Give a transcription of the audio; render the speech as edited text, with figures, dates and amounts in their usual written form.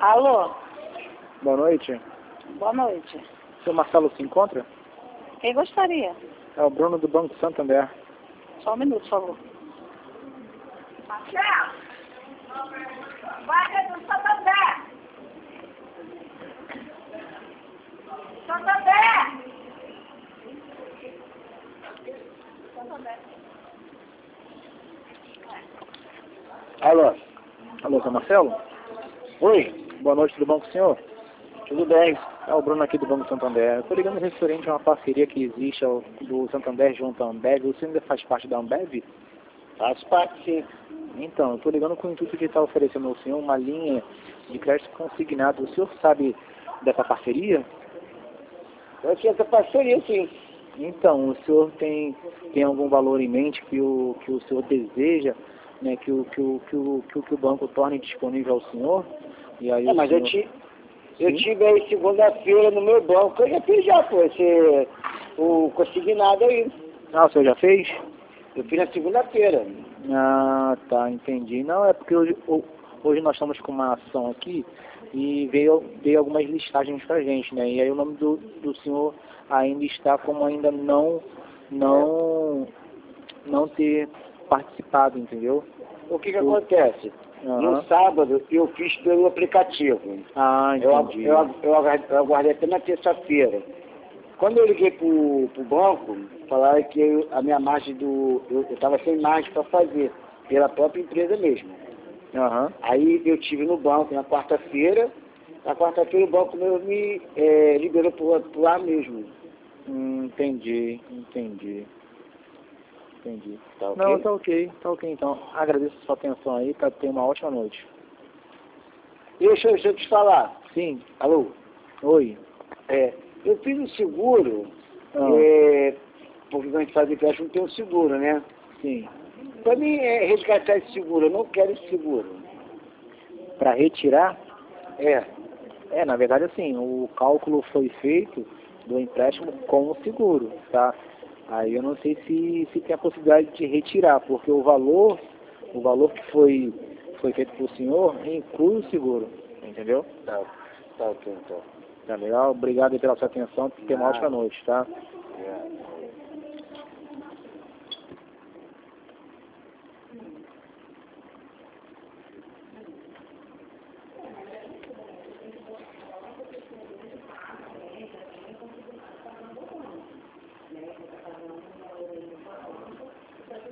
Alô? Boa noite. Boa noite. O seu Marcelo se encontra? Quem gostaria? É o Bruno do Banco Santander. Só um minuto, por favor. Marcelo! Vai do Santander! Santander! Santander. Alô? Alô, seu Marcelo? Oi, Boa noite, tudo bom com o senhor? tudo bem? É o Bruno aqui do Banco Santander. Estou ligando referente a uma parceria que existe do Santander junto à Ambev. Você ainda faz parte da Ambev? Faço parte, sim. Então, eu estou ligando com o intuito de estar oferecendo ao senhor uma linha de crédito consignado. O senhor sabe dessa parceria? Eu tinha essa parceria, sim. Então, o senhor tem algum valor em mente que o senhor deseja, né, que o banco torne disponível ao senhor? E aí Mas senhor... eu Sim? tive aí segunda-feira no meu banco, eu já fiz o consignado aí. Ah, o senhor já fez? Eu fiz na segunda-feira. Ah, tá, entendi. Não, é porque hoje nós estamos com uma ação aqui e veio algumas listagens pra gente, né? E aí o nome do senhor ainda está como ainda não ter participado, entendeu? O que acontece? No sábado eu fiz pelo aplicativo. Ah, entendi. Eu aguardei até na terça-feira. Quando eu liguei pro banco, falaram que a minha margem eu estava sem margem para fazer, pela própria empresa mesmo. Aí eu tive no banco na quarta-feira. Na quarta-feira o banco meu me liberou por lá mesmo. Entendi. Tá ok? Não, tá ok então. Agradeço a sua atenção aí, para ter uma ótima noite. Deixa eu te falar. Sim. Alô? Oi. Eu fiz o seguro, porque quando a gente faz empréstimo tem um seguro, né? Sim. Para mim resgatar esse seguro, eu não quero esse seguro. Para retirar? É. Na verdade, assim, o cálculo foi feito do empréstimo com o seguro, tá? Aí eu não sei se tem a possibilidade de retirar, porque o valor que foi feito para o senhor inclui o seguro, entendeu? Tá ok, então. Tá legal? Obrigado aí pela sua atenção, tenha uma ótima noite, tá?